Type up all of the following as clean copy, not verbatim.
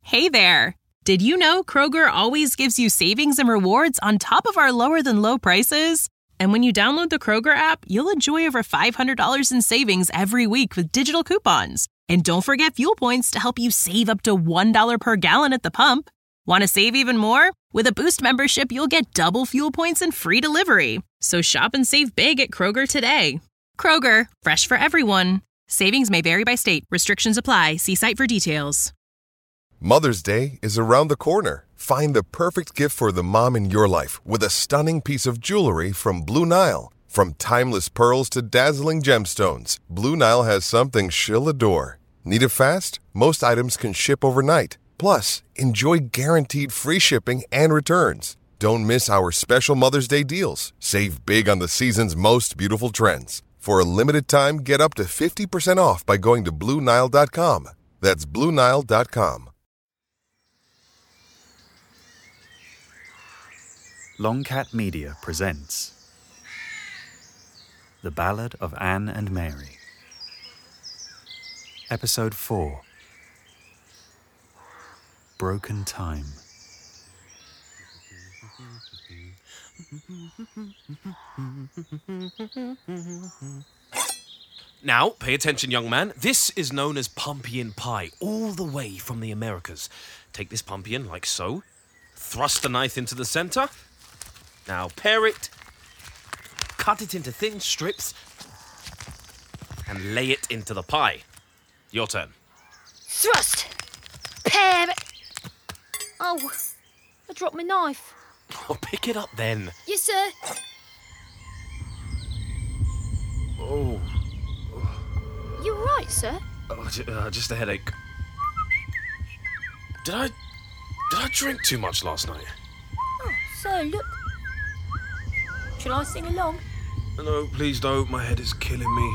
Hey there! Did you know Kroger always gives you savings and rewards on top of our lower-than-low prices? And when you download the Kroger app, you'll enjoy over $500 in savings every week with digital coupons. And don't forget fuel points to help you save up to $1 per gallon at the pump. Want to save even more? With a Boost membership, you'll get double fuel points and free delivery. So shop and save big at Kroger today. Kroger, fresh for everyone. Savings may vary by state. Restrictions apply. See site for details. Mother's Day is around the corner. Find the perfect gift for the mom in your life with a stunning piece of jewelry from Blue Nile. From timeless pearls to dazzling gemstones, Blue Nile has something she'll adore. Need it fast? Most items can ship overnight. Plus, enjoy guaranteed free shipping and returns. Don't miss our special Mother's Day deals. Save big on the season's most beautiful trends. For a limited time, get up to 50% off by going to BlueNile.com. That's BlueNile.com. Longcat Media presents The Ballad of Anne and Mary. Episode 4. Broken Time. Now, pay attention, young man. This is known as pumpkin pie, all the way from the Americas. Take this pumpkin like so. Thrust the knife into the center. Now pare it. Cut it into thin strips. And lay it into the pie. Your turn. Thrust. Pare. Oh, I dropped my knife. Oh, pick it up then. Yes, sir. Oh. You all right, sir? Oh, just a headache. Did I drink too much last night? Oh, sir, look. Shall I sing along? No, please don't. My head is killing me.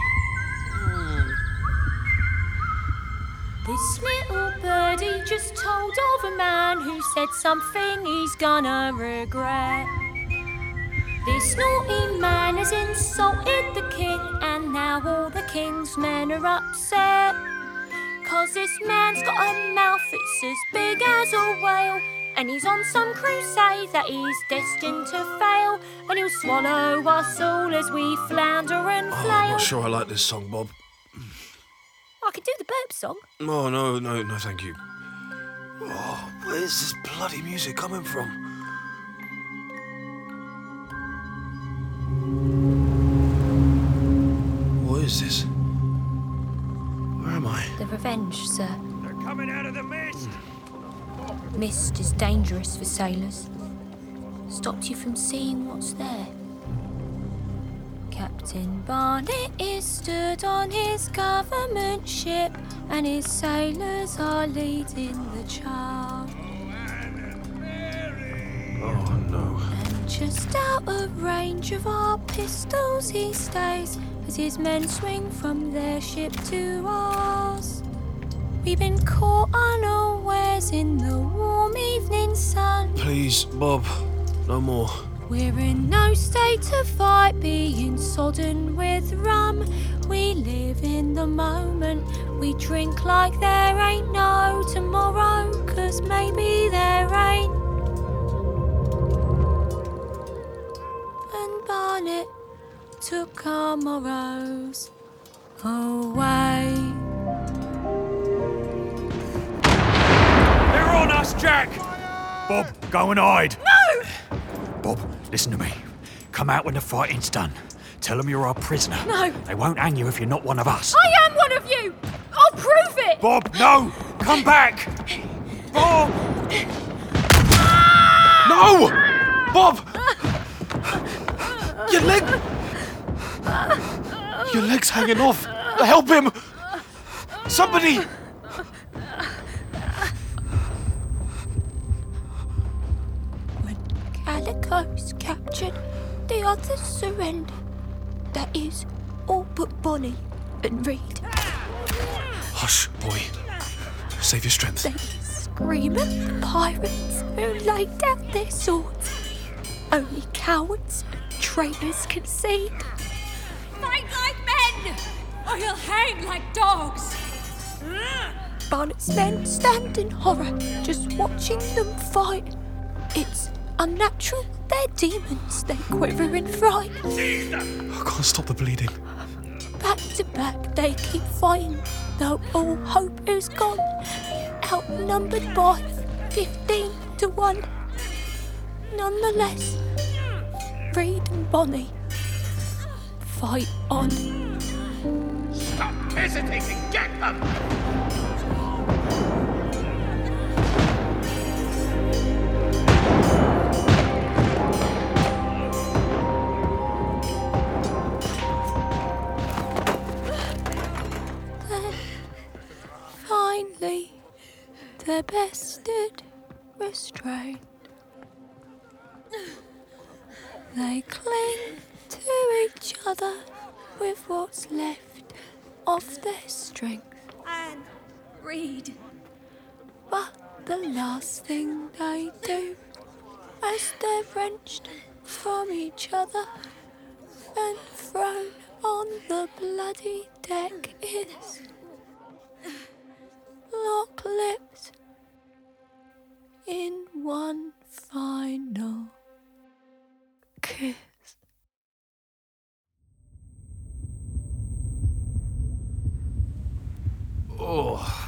This little birdie just told of a man who said something he's gonna regret. This naughty man has insulted the king, and now all the king's men are upset. 'Cause this man's got a mouth that's as big as a whale, and he's on some crusade that he's destined to fail, and he'll swallow us all as we flounder and flail. I'm not sure I like this song, Bob. I could do the burp song. Oh, no, thank you. Oh, where's this bloody music coming from? What is this? Where am I? The Revenge, sir. They're coming out of the mist! Mist is dangerous for sailors. Stops you from seeing what's there. Captain Barnett is stood on his government ship, and his sailors are leading the charge. Oh, no. And just out of range of our pistols he stays, as his men swing from their ship to ours. We've been caught unawares in the warm evening sun. Please, Bob, no more. We're in no state to fight, being sodden with rum. We live in the moment, we drink like there ain't no tomorrow, 'cause maybe there ain't. And Barnett took our morrows away. They're on us, Jack! Bob, go and hide. No! Bob, listen to me. Come out when the fighting's done. Tell them you're our prisoner. No. They won't hang you if you're not one of us. I am one of you! I'll prove it! Bob, no! Come back! Bob! No! Bob! Your leg! Your leg's hanging off! Help him! Somebody! When Calico's captured, the others surrender. That is, all but Bonnie and Reed. Hush, boy. Save your strength. They scream at the pirates who laid down their swords. Only cowards and traitors can see. Fight like men, or you'll hang like dogs. Barnet's men stand in horror, just watching them fight. It's unnatural, they're demons, they quiver in fright. I can't stop the bleeding. Back to back they keep fighting, though all hope is gone. Outnumbered by 15 to 1. Nonetheless, Reed and Bonnie fight on. Stop hesitating! Get them! Then, finally, they're bested, restrained. They cling to each other with what's left of their strength. Anne, Reed. But the last thing they do, as they're wrenched from each other and thrown on the bloody deck, is lock lips in one final kiss. Oh.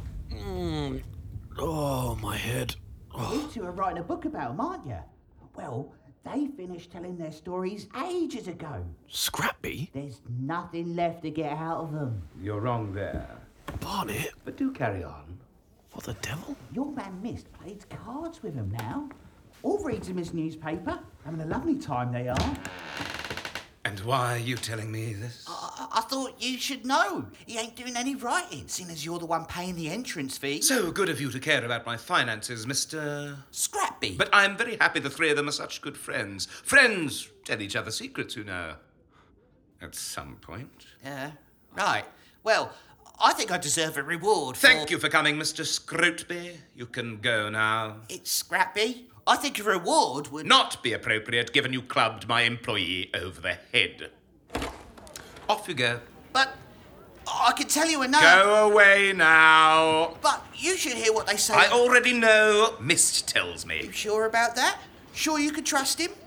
Oh, my head. You two are writing a book about them, aren't you? Well, they finished telling their stories ages ago. Scrappy? There's nothing left to get out of them. You're wrong there. Barnet? But do carry on. What the devil? Your man Mist plays cards with them now. Or reads him his newspaper. Having a lovely time they are. And why are you telling me this? I thought you should know. He ain't doing any writing, seeing as you're the one paying the entrance fee. So good of you to care about my finances, Mr. Scrappy. But I'm very happy the three of them are such good friends. Friends tell each other secrets, you know. At some point. Right. Well, I think I deserve a reward for... Thank you for coming, Mr. Scrotby. You can go now. It's Scrappy. I think a reward would... Not be appropriate, given you clubbed my employee over the head. Off you go. But I can tell you another... Go away now. But you should hear what they say. I already know. Mist tells me. You sure about that? Sure you could trust him?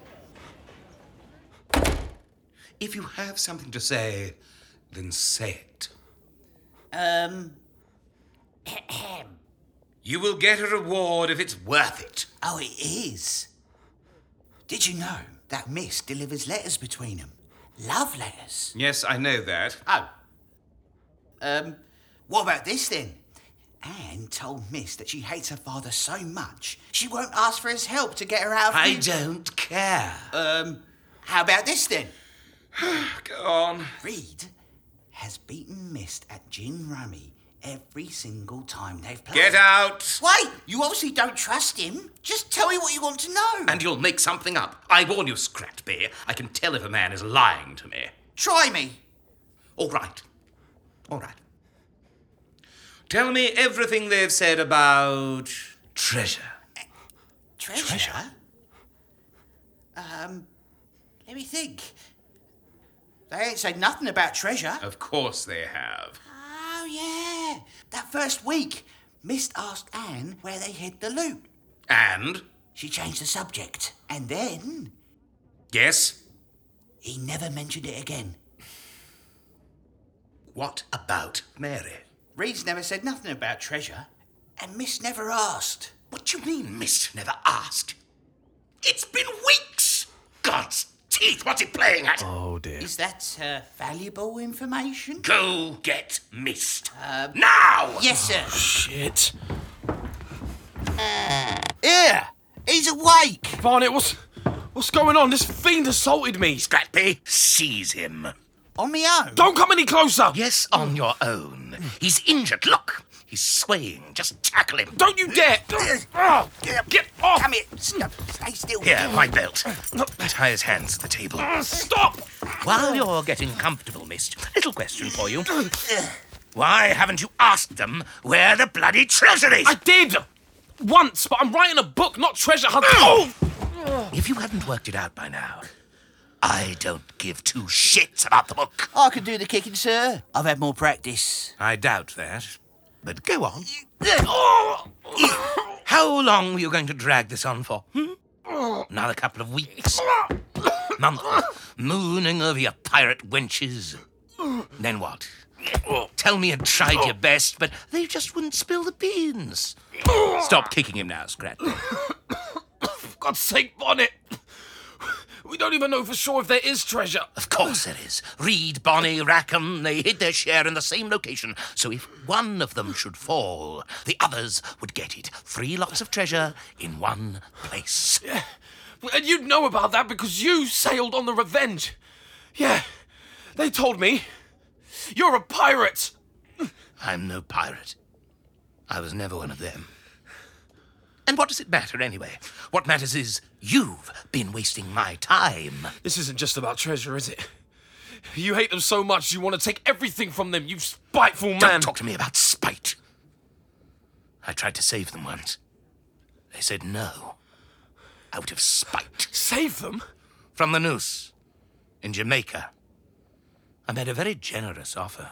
If you have something to say, then say it. You will get a reward if it's worth it. Oh, it is. Did you know that Mist delivers letters between them? Love letters. Yes, I know that. Oh. What about this then? Anne told Mist that she hates her father so much she won't ask for his help to get her out of I don't care. How about this then? Go on. Reed has beaten Mist at gin rummy every single time they've played. Get out! Wait! You obviously don't trust him. Just tell me what you want to know. And you'll make something up. I warn you, Scratby. I can tell if a man is lying to me. Try me. All right. All right. Tell me everything they've said about treasure. Treasure? Let me think. They ain't said nothing about treasure. Of course they have. Oh, yeah. That first week, Mist asked Anne where they hid the loot. And? She changed the subject. And then... Yes? He never mentioned it again. What about Mary? Reed's never said nothing about treasure. And Mist never asked. What do you mean, Mist never asked? It's been weeks! God's teeth, what's it playing at? Oh, dear. Is that valuable information? Go get Mist. Now! Yes, sir. Shit. Here! He's awake! Barnet, what's going on? This fiend assaulted me. Scrappy, seize him. On me own? Don't come any closer. Yes, on your own. He's injured. Look, he's swaying. Just tackle him. Don't you dare. Get off. Come here. Stay still. Here, my belt. Tie his hands to the table. Stop. While you're getting comfortable, Mist, little question for you. Why haven't you asked them where the bloody treasure is? I did. Once, but I'm writing a book, not treasure hunt. Oh! If you hadn't worked it out by now, I don't give two shits about the book. I can do the kicking, sir. I've had more practice. I doubt that. But go on. How long were you going to drag this on for? Another couple of weeks? Month mooning over your pirate wenches. Then what? Tell me you tried your best, but they just wouldn't spill the beans. Stop kicking him now, Scrat. For God's sake, Bonnet! We don't even know for sure if there is treasure. Of course there is. Reed, Bonnie, Rackham, they hid their share in the same location. So if one of them should fall, the others would get it. 3 lots of treasure in one place. Yeah. And you'd know about that because you sailed on the Revenge. Yeah, they told me. You're a pirate. I'm no pirate. I was never one of them. And what does it matter anyway? What matters is you've been wasting my time. This isn't just about treasure, is it? You hate them so much you want to take everything from them, you spiteful man. Don't talk to me about spite. I tried to save them once. They said no. Out of spite. Save them? From the noose. In Jamaica. I made a very generous offer.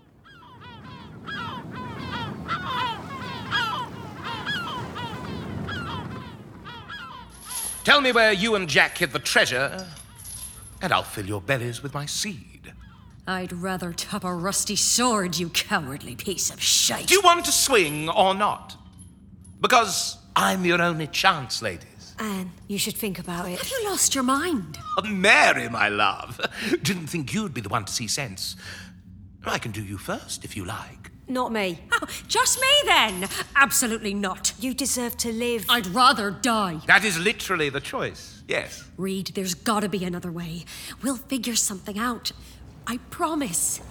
Tell me where you and Jack hid the treasure, and I'll fill your bellies with my seed. I'd rather tap a rusty sword, you cowardly piece of shite. Do you want to swing or not? Because I'm your only chance, ladies. Anne, you should think about it. Have you lost your mind? Mary, my love. Didn't think you'd be the one to see sense. I can do you first, if you like. Not me. Oh, just me, then. Absolutely not. You deserve to live. I'd rather die. That is literally the choice, yes. Reed, there's gotta be another way. We'll figure something out. I promise.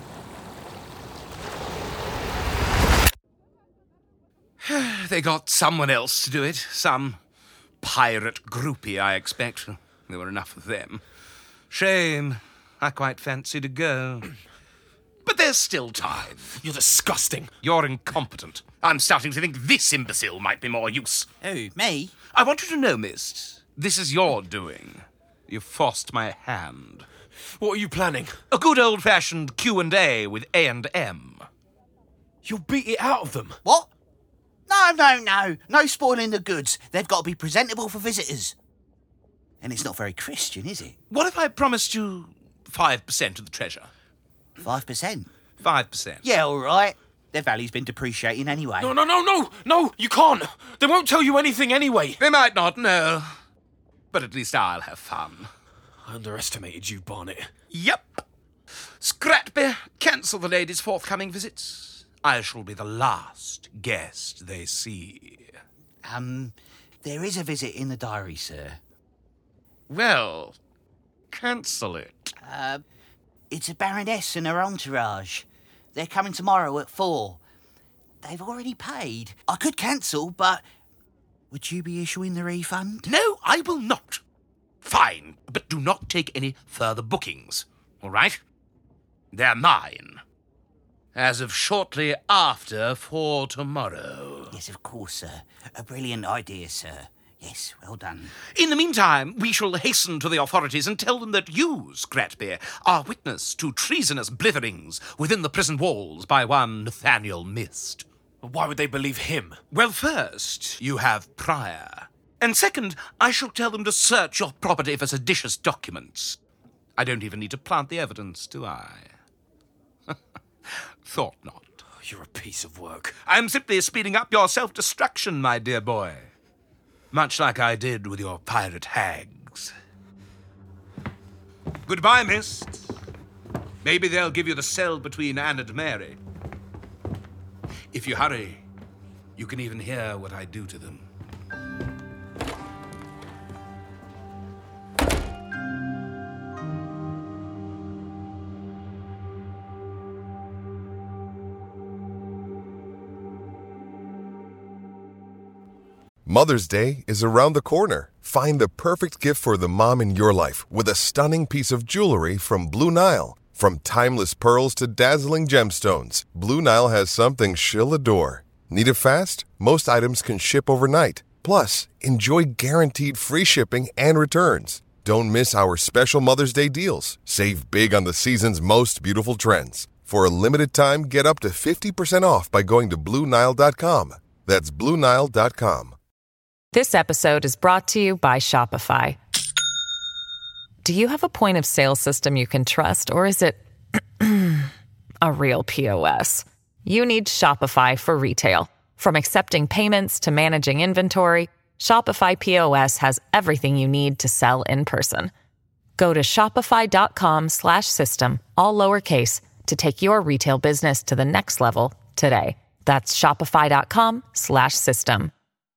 They got someone else to do it. Some pirate groupie, I expect. There were enough of them. Shame. I quite fancy to go. But there's still time. You're disgusting. You're incompetent. I'm starting to think this imbecile might be more use. Who, me? I want you to know, Mist, this is your doing. You forced my hand. What are you planning? A good old-fashioned Q&A with A&M. You'll beat it out of them. What? No. No spoiling the goods. They've got to be presentable for visitors. And it's not very Christian, is it? What if I promised you 5% of the treasure? 5%? 5%. Yeah, all right. Their value's been depreciating anyway. No, you can't. They won't tell you anything anyway. They might not know. But at least I'll have fun. I underestimated you, Barnett. Yep. Scratby, cancel the ladies' forthcoming visits. I shall be the last guest they see. There is a visit in the diary, sir. Well, cancel it. It's a baroness and her entourage. They're coming tomorrow at 4. They've already paid. I could cancel, but would you be issuing the refund? No, I will not. Fine, but do not take any further bookings, all right? They're mine. As of shortly after 4 tomorrow. Yes, of course, sir. A brilliant idea, sir. Yes, well done. In the meantime, we shall hasten to the authorities and tell them that you, Scratby, are witness to treasonous blitherings within the prison walls by one Nathaniel Mist. Why would they believe him? Well, first, you have Pryor. And second, I shall tell them to search your property for seditious documents. I don't even need to plant the evidence, do I? Thought not. You're a piece of work. I'm simply speeding up your self-destruction, my dear boy. Much like I did with your pirate hags. Goodbye, Mist. Maybe they'll give you the cell between Anne and Mary. If you hurry, you can even hear what I do to them. Mother's Day is around the corner. Find the perfect gift for the mom in your life with a stunning piece of jewelry from Blue Nile. From timeless pearls to dazzling gemstones, Blue Nile has something she'll adore. Need it fast? Most items can ship overnight. Plus, enjoy guaranteed free shipping and returns. Don't miss our special Mother's Day deals. Save big on the season's most beautiful trends. For a limited time, get up to 50% off by going to BlueNile.com. That's BlueNile.com. This episode is brought to you by Shopify. Do you have a point of sale system you can trust, or is it a real POS? You need Shopify for retail. From accepting payments to managing inventory, Shopify POS has everything you need to sell in person. Go to shopify.com/system, all lowercase, to take your retail business to the next level today. That's shopify.com/system.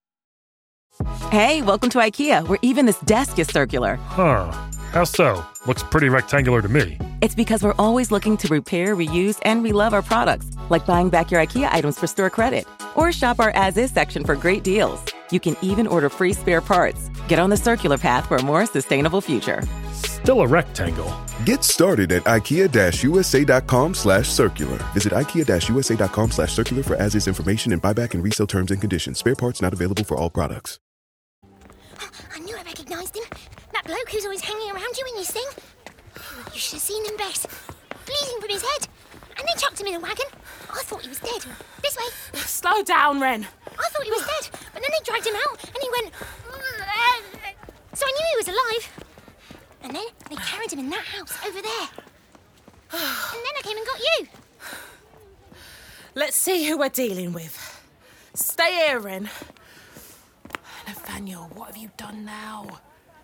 Hey, welcome to IKEA, where even this desk is circular. Huh. How so? Looks pretty rectangular to me. It's because we're always looking to repair, reuse, and relove our products, like buying back your IKEA items for store credit. Or shop our as-is section for great deals. You can even order free spare parts. Get on the circular path for a more sustainable future. Still a rectangle. Get started at IKEA-USA.com/circular. Visit IKEA-USA.com/circular for as-is information and buyback and resale terms and conditions. Spare parts not available for all products. I knew I recognised him. That bloke who's always hanging around you in his thing. You should have seen him, Bess. Bleeding from his head. And they chucked him in a wagon. I thought he was dead. This way. Slow down, Ren. I thought he was dead, but then they dragged him out and he went... So I knew he was alive. And then they carried him in that house over there. And then I came and got you. Let's see who we're dealing with. Stay here, Ren. Nathaniel, what have you done now?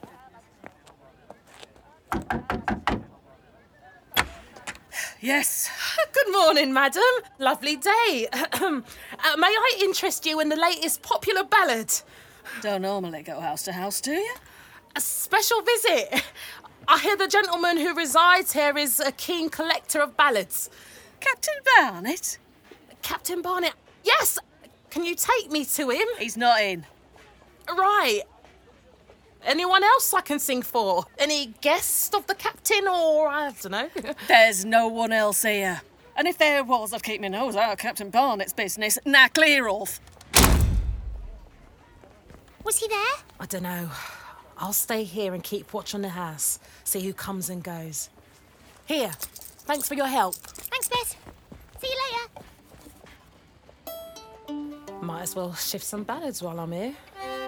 Yes. Good morning, madam. Lovely day. May I interest you in the latest popular ballad? Don't normally go house to house, do you? A special visit. I hear the gentleman who resides here is a keen collector of ballads. Captain Barnett? Captain Barnett? Yes. Can you take me to him? He's not in. Right. Anyone else I can sing for? Any guest of the captain, or I don't know? There's no one else here. And if there was, I'd keep my nose out of Captain Barnett's business. Now clear off. Was he there? I don't know. I'll stay here and keep watch on the house. See who comes and goes. Here. Thanks for your help. Thanks, Bess. See you later. Might as well shift some ballads while I'm here.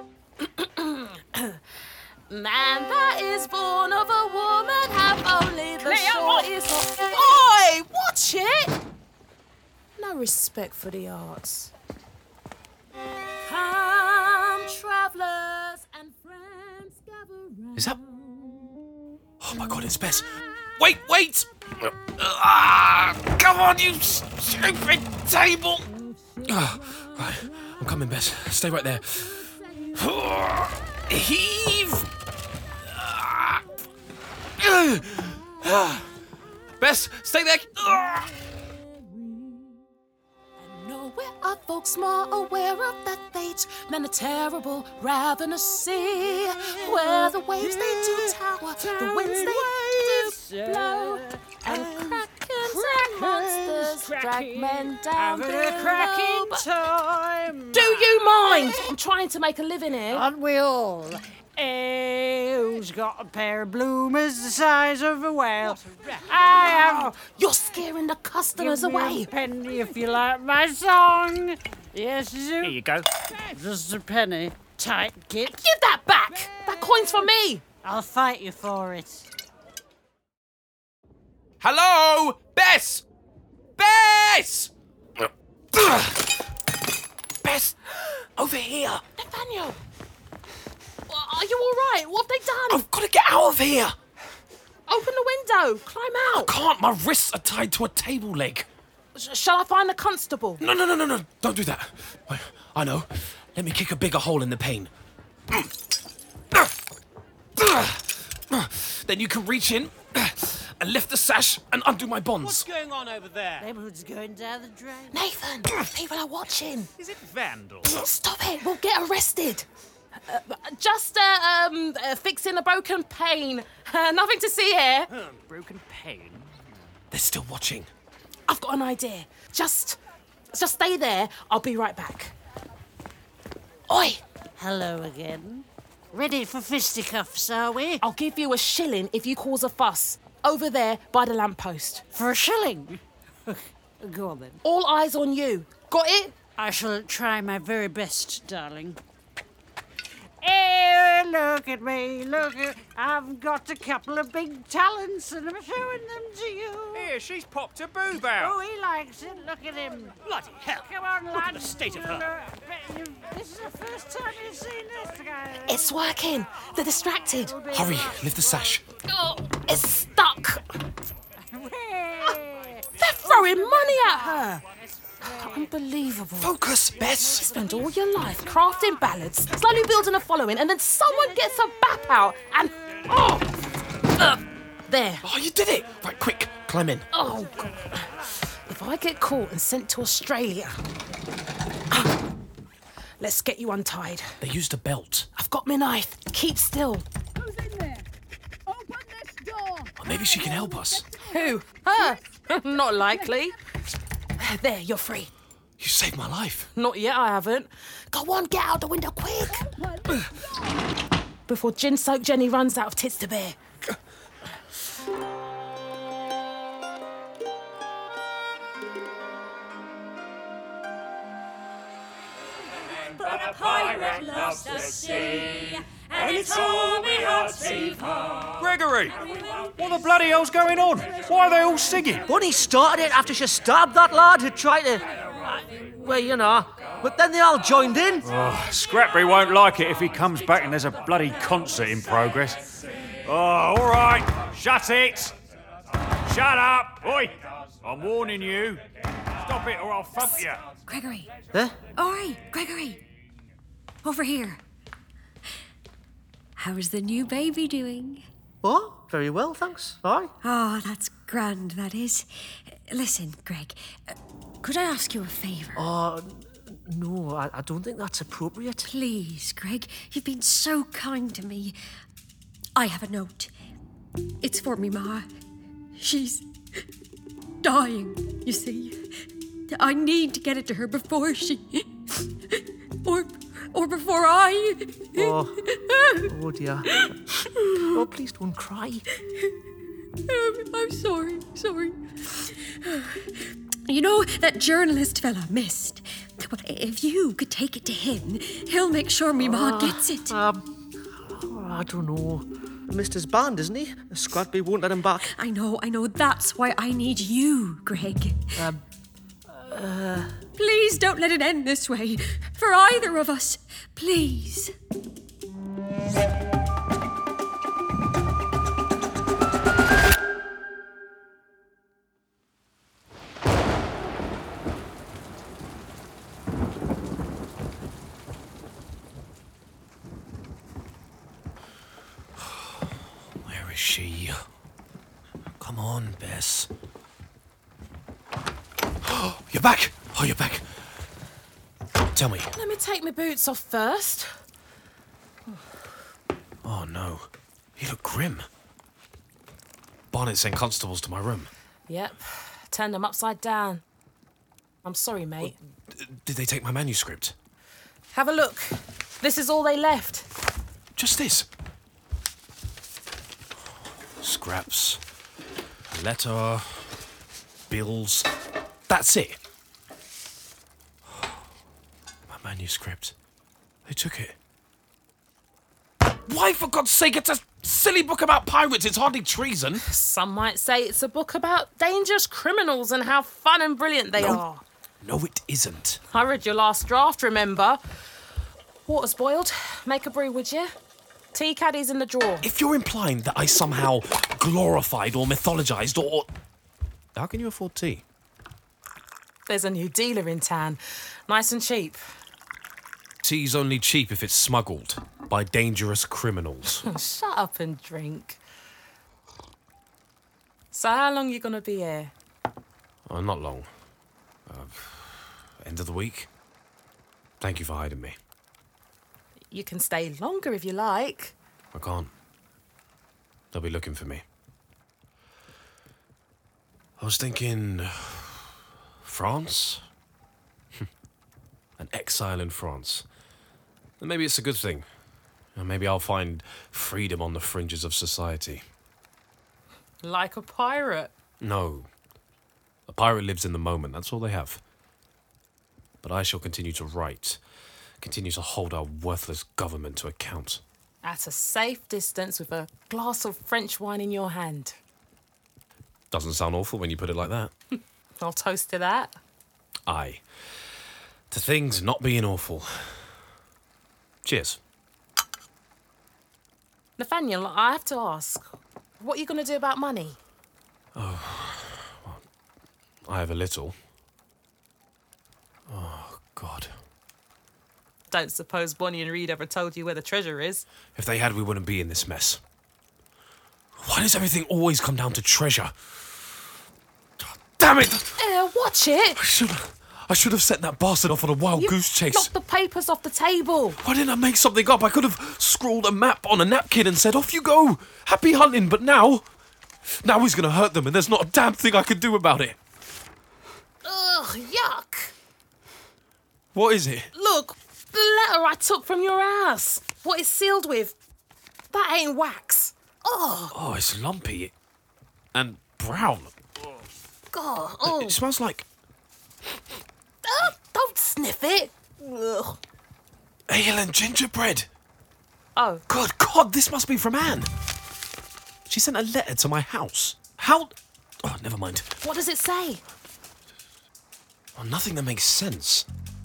Man that is born of a woman have only the shortest... Oi! Watch it! No respect for the arts. Come, travellers and friends gather round. Is that... Oh my God, it's Bess. Wait! Come on, you stupid table! Right, I'm coming, Bess. Stay right there. Heave! Bess, stay there! Nowhere are folks more aware of that fate than a terrible ravenous sea, where the waves they do tower, the winds they do blow, and krakens and monsters drag men down below. Time. Do you mind? I'm trying to make a living here. Aren't we all? Who's got a pair of bloomers the size of a whale? I have. You're scaring the customers Give me away. a penny if you like my song. Yes, Zoo. Here you go. Just a penny. Tight, kid. Give that back. That coin's for me. I'll fight you for it. Hello? Bess! Bess! Bess! Over here! Nathaniel! Are you all right? What have they done? I've got to get out of here! Open the window. Climb out. I can't. My wrists are tied to a table leg. Shall I find the constable? No. Don't do that. I know. Let me kick a bigger hole in the pane. Then you can reach in and lift the sash and undo my bonds. What's going on over there? Neighbourhood's going down the drain. Nathan, people are watching. Is it vandal? Stop it. We'll get arrested. Just fixing a broken pane. Nothing to see here. Broken pane? They're still watching. I've got an idea. Just stay there. I'll be right back. Oi! Hello again. Ready for fisticuffs, are we? I'll give you $1 if you cause a fuss. Over there by the lamppost. For $1? Go on then. All eyes on you. Got it? I shall try my very best, darling. Hey, look at me, look at... I've got a couple of big talents and I'm showing them to you. Here, she's popped a boob out. Oh, he likes it. Look at him. Bloody hell. Come on, Look lad. at the state of her. This is the first time you've seen this guy. It's working. They're distracted. Hurry, lift the sash. Oh, it's stuck. They're throwing money at her. Unbelievable. Focus, Bess. Spend all your life crafting ballads, slowly building a following, and then someone gets a bap out and... there. Oh, you did it. Right, quick, climb in. Oh, God. If I get caught and sent to Australia... Let's get you untied. They used a belt. I've got my knife. Keep still. Who's in there? Open this door. Well, maybe she can help us. Who? Her? Not likely. There, you're free. You saved my life. Not yet, I haven't. Go on, get out the window quick. Before gin-soaked Jenny runs out of tits to bear. But a pirate loves the sea, and it's all we heart save heart. Gregory! What the bloody hell's going on? Why are they all singing? Bunny started it after she stabbed that lad who tried to... well, you know. But then they all joined in. Oh, Scrappy won't like it if he comes back and there's a bloody concert in progress. Oh, all right. Shut it. Shut up. Oi, I'm warning you. Stop it or I'll thump you. Gregory. Huh? Oi, Gregory. Over here. How's the new baby doing? Oh, very well, thanks. Aye. Oh, that's grand, that is. Listen, Greg, could I ask you a favour? Oh, no, I don't think that's appropriate. Please, Greg, you've been so kind to me. I have a note. It's for me ma. She's dying, you see. I need to get it to her before she... or before I... Oh dear. Oh, please don't cry. I'm sorry. You know that journalist fella missed? Well, if you could take it to him, he'll make sure me ma gets it. I don't know. Mr. Band, isn't he? Scrappy won't let him back. I know. That's why I need you, Greg. Please don't let it end this way. For either of us. Please. Where is she? Come on, Bess. You're back! Oh, you're back. Tell me. Let me take my boots off first. Oh, no. You look grim. Barnett sent constables to my room. Yep. Turned them upside down. I'm sorry, mate. Did they take my manuscript? Have a look. This is all they left. Just this. Scraps. A letter. Bills. That's it. My manuscript. They took it. Why, for God's sake? It's a silly book about pirates. It's hardly treason. Some might say it's a book about dangerous criminals and how fun and brilliant they are. No, it isn't. I read your last draft, remember? Water's boiled. Make a brew, would you? Tea caddy's in the drawer. If you're implying that I somehow glorified or mythologized or... How can you afford tea? There's a new dealer in town. Nice and cheap. Tea's only cheap if it's smuggled by dangerous criminals. Shut up and drink. So how long you gonna be here? Oh, not long. End of the week. Thank you for hiding me. You can stay longer if you like. I can't. They'll be looking for me. I was thinking... France? An exile in France. And maybe it's a good thing. Maybe I'll find freedom on the fringes of society. Like a pirate. No. A pirate lives in the moment, that's all they have. But I shall continue to write, continue to hold our worthless government to account. At a safe distance with a glass of French wine in your hand. Doesn't sound awful when you put it like that. I'll toast to that. Aye. To things not being awful. Cheers. Nathaniel, I have to ask, what are you going to do about money? Oh, well, I have a little. Oh, God. Don't suppose Bonnie and Reed ever told you where the treasure is? If they had, we wouldn't be in this mess. Why does everything always come down to treasure? Damn it! Watch it! I should have set that bastard off on a wild goose chase. Knocked the papers off the table. Why didn't I make something up? I could have scrawled a map on a napkin and said, off you go. Happy hunting, but now he's going to hurt them and there's not a damn thing I can do about it. Ugh, yuck. What is it? Look, the letter I took from your house. What it's sealed with. That ain't wax. Oh. Oh, it's lumpy. And brown. God. Oh. It smells like... Don't sniff it. Ugh. Ale and gingerbread. Oh. Good God, this must be from Anne. She sent a letter to my house. How... Oh, never mind. What does it say? Oh, nothing that makes sense.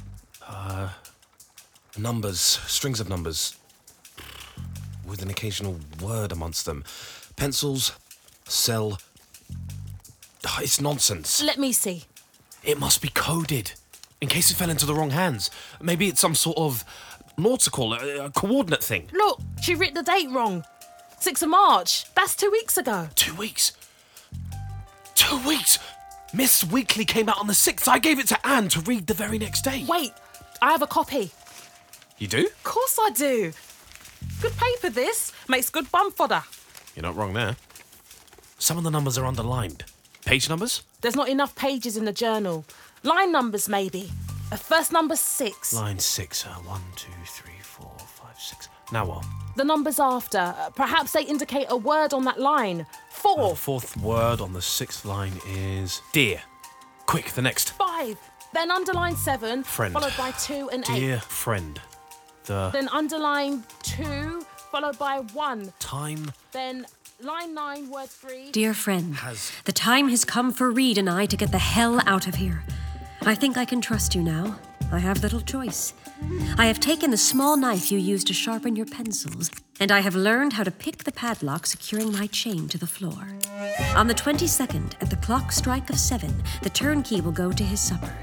Numbers, strings of numbers. With an occasional word amongst them. Pencils, cell... Oh, it's nonsense. Let me see. It must be coded, in case it fell into the wrong hands. Maybe it's some sort of nautical, coordinate thing. Look, she writ the date wrong. 6th of March. That's 2 weeks ago. 2 weeks? 2 weeks? Miss Weekly came out on the 6th. I gave it to Anne to read the very next day. Wait, I have a copy. You do? Of course I do. Good paper, this. Makes good bum fodder. You're not wrong there. Some of the numbers are underlined. Page numbers? There's not enough pages in the journal. Line numbers, maybe. First number 6. Line 6. 1, 2, 3, 4, 5, 6. Now what? The numbers after. Perhaps they indicate a word on that line. 4. The fourth word on the 6th line is dear. Quick, the next. 5. Then underline 7. Friend. Followed by 2 and 8. Dear friend. Then underline 2, followed by 1. Time. Then line 9, word 3. Dear friend, the time has come for Reed and I to get the hell out of here. I think I can trust you now. I have little choice. I have taken the small knife you used to sharpen your pencils, and I have learned how to pick the padlock securing my chain to the floor. On the 22nd, at the clock strike of 7, the turnkey will go to his supper.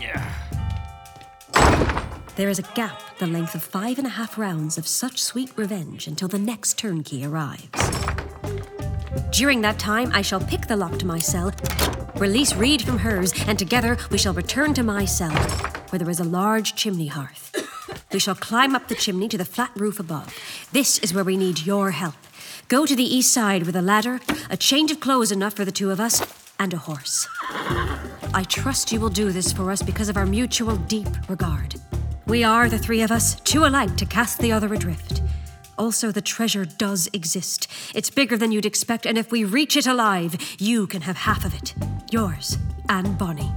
There is a gap the length of 5.5 rounds of such sweet revenge until the next turnkey arrives. During that time, I shall pick the lock to my cell, release Reed from hers, and together we shall return to my cell, where there is a large chimney hearth. We shall climb up the chimney to the flat roof above. This is where we need your help. Go to the east side with a ladder, a change of clothes enough for the two of us, and a horse. I trust you will do this for us because of our mutual deep regard. We are, the three of us, too alike to cast the other adrift. Also, the treasure does exist. It's bigger than you'd expect, and if we reach it alive, you can have half of it. Yours, Anne Bonny.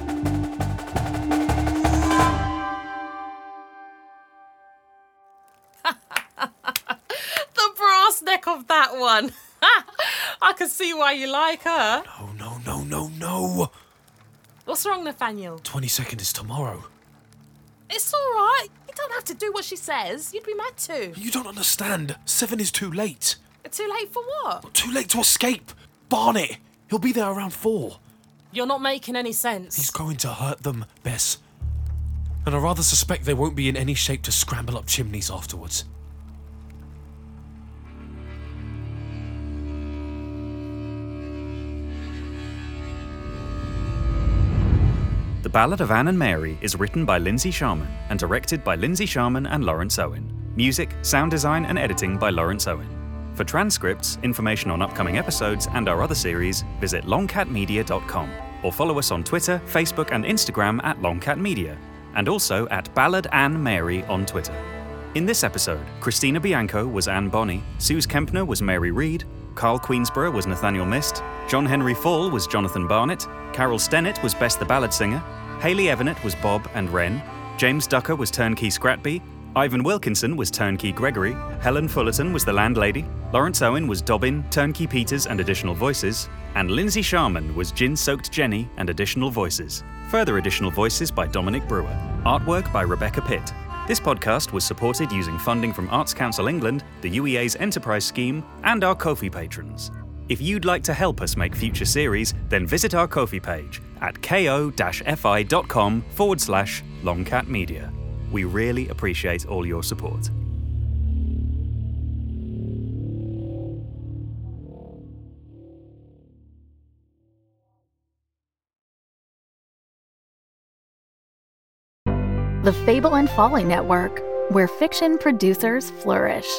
The brass neck of that one. I can see why you like her. No. What's wrong, Nathaniel? 22nd is tomorrow. It's all right. You don't have to do what she says. You'd be mad to. You don't understand. 7 is too late. Too late for what? Too late to escape. Barnet. He'll be there around 4. You're not making any sense. He's going to hurt them, Bess. And I rather suspect they won't be in any shape to scramble up chimneys afterwards. The Ballad of Anne and Mary is written by Lindsay Sharman and directed by Lindsay Sharman and Lawrence Owen. Music, sound design and editing by Lawrence Owen. For transcripts, information on upcoming episodes and our other series, visit longcatmedia.com or follow us on Twitter, Facebook and Instagram at longcatmedia, and also at Ballad Anne Mary on Twitter. In this episode, Christina Bianco was Anne Bonny, Suze Kempner was Mary Reed, Carl Queensborough was Nathaniel Mist, John Henry Fall was Jonathan Barnett, Carol Stennett was Bess the Ballad Singer, Hayley Evanett was Bob and Wren, James Ducker was Turnkey Scratby, Ivan Wilkinson was Turnkey Gregory, Helen Fullerton was the landlady, Lawrence Owen was Dobbin, Turnkey Peters and additional voices, and Lindsay Sharman was Gin-Soaked Jenny and additional voices. Further additional voices by Dominic Brewer. Artwork by Rebecca Pitt. This podcast was supported using funding from Arts Council England, the UEA's Enterprise Scheme, and our Ko-fi patrons. If you'd like to help us make future series, then visit our Ko-fi page at ko-fi.com/longcatmedia. We really appreciate all your support. The Fable and Folly Network, where fiction producers flourish.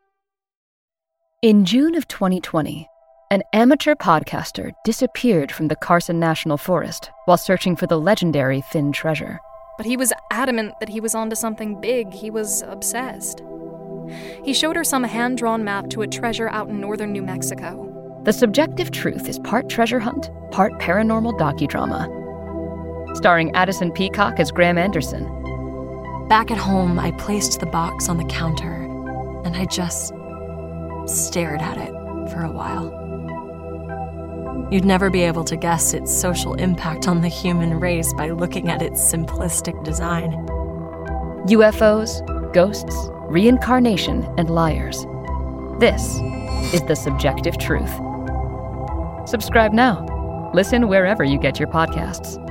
In June of 2020, an amateur podcaster disappeared from the Carson National Forest while searching for the legendary Finn treasure. But he was adamant that he was onto something big. He was obsessed. He showed her some hand-drawn map to a treasure out in northern New Mexico. The Subjective Truth is part treasure hunt, part paranormal docudrama. Starring Addison Peacock as Graham Anderson. Back at home, I placed the box on the counter, and I just stared at it for a while. You'd never be able to guess its social impact on the human race by looking at its simplistic design. UFOs, ghosts, reincarnation, and liars. This is The Subjective Truth. Subscribe now. Listen wherever you get your podcasts.